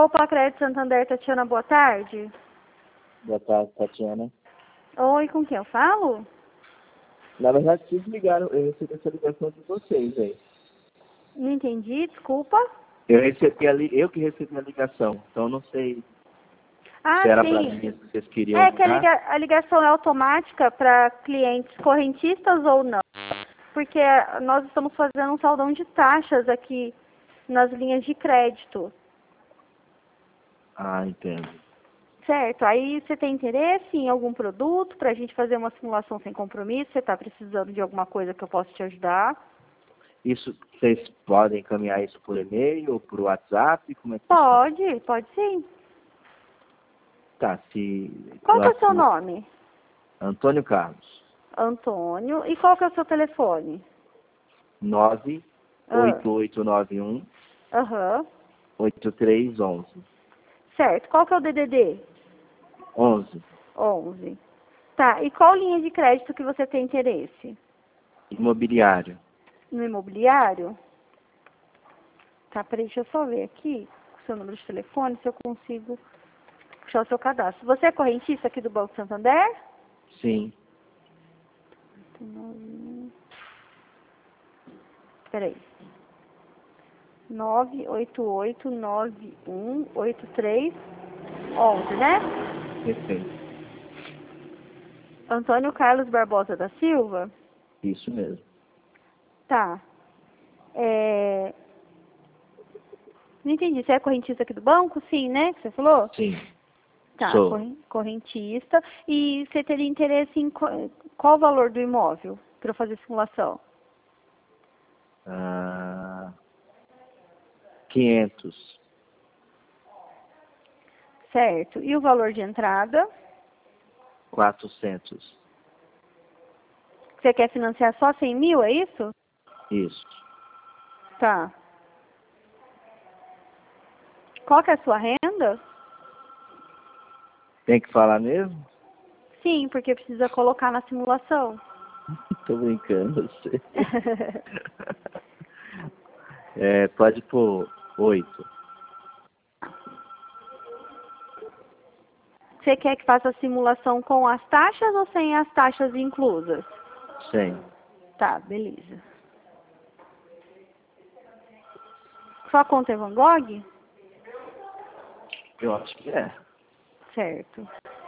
Opa, Crédito Santander, Tatiana, boa tarde. Boa tarde, Tatiana. Oi, com quem eu falo? Na verdade, vocês ligaram, eu recebi essa ligação de vocês, aí. Não entendi, desculpa. Eu que recebi a ligação, então não sei Ah, se era para sim. mim que vocês queriam É que ligar. a ligação é automática para clientes correntistas ou não? Porque nós estamos fazendo um saldão de taxas aqui nas linhas de crédito, Ah, entendo. certo? Aí você tem interesse em algum produto para a gente fazer uma simulação sem compromisso? Você está precisando de alguma coisa que eu possa te ajudar? Isso, vocês podem encaminhar isso por e-mail ou por WhatsApp? Como é que funciona? Pode sim. Tá, se... Qual que é o seu nome? Antônio Carlos. Antônio. E qual que é o seu telefone? 98891 Aham. 8311. Certo. Qual que é o DDD? 11. 11. Tá. E qual linha de crédito que você tem interesse? Imobiliário. No imobiliário? Tá, peraí, deixa eu só ver aqui o seu número de telefone, se eu consigo puxar o seu cadastro. Você é correntista aqui do Banco Santander? Sim. Peraí. 988918311, né? Perfeito. Antônio Carlos Barbosa da Silva? Isso mesmo. Tá. Não entendi. Você é correntista aqui do banco? Sim, né? Que você falou? Sim. Tá, Sou. correntista. E você teria interesse em qual o valor do imóvel para eu fazer simulação? 500. Certo. E o valor de entrada? 400. Você quer financiar só 100 mil, é isso? Isso. Tá. Qual que é a sua renda? Tem que falar mesmo? Sim, porque precisa colocar na simulação. Tô brincando, eu sei. Pode pôr 8. Você quer que faça a simulação com as taxas ou sem as taxas inclusas? 100. Tá, beleza. Sua conta é Van Gogh? Eu acho que é. Certo.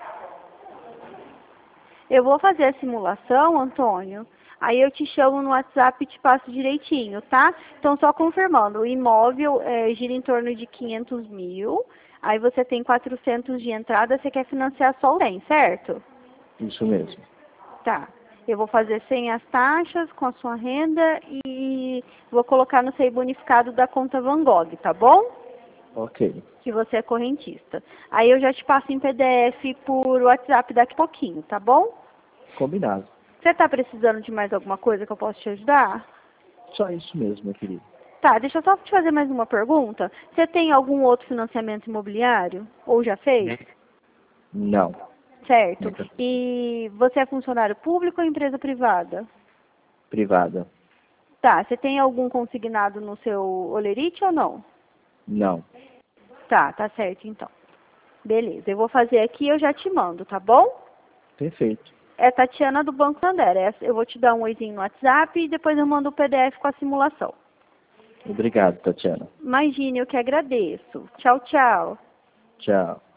Eu vou fazer a simulação, Antônio. Aí eu te chamo no WhatsApp e te passo direitinho, tá? Então, só confirmando, o imóvel gira em torno de 500 mil. Aí você tem 400 de entrada, você quer financiar só o 100, certo? Isso mesmo. Tá. Eu vou fazer sem as taxas, com a sua renda e vou colocar no SEI bonificado da conta Van Gogh, tá bom? Ok. Que você é correntista. Aí eu já te passo em PDF por WhatsApp daqui a pouquinho, tá bom? Combinado. Você está precisando de mais alguma coisa que eu possa te ajudar? Só isso mesmo, meu querido. Tá, deixa eu só te fazer mais uma pergunta. Você tem algum outro financiamento imobiliário? Ou já fez? Não. Certo. Nunca. E você é funcionário público ou empresa privada? Privada. Tá, você tem algum consignado no seu olerite ou não? Não. Tá, tá certo então. Beleza, eu vou fazer aqui e eu já te mando, tá bom? Perfeito. É Tatiana do Banco Santander. Eu vou te dar um oizinho no WhatsApp e depois eu mando o PDF com a simulação. Obrigado, Tatiana. Imagine, eu que agradeço. Tchau, tchau. Tchau.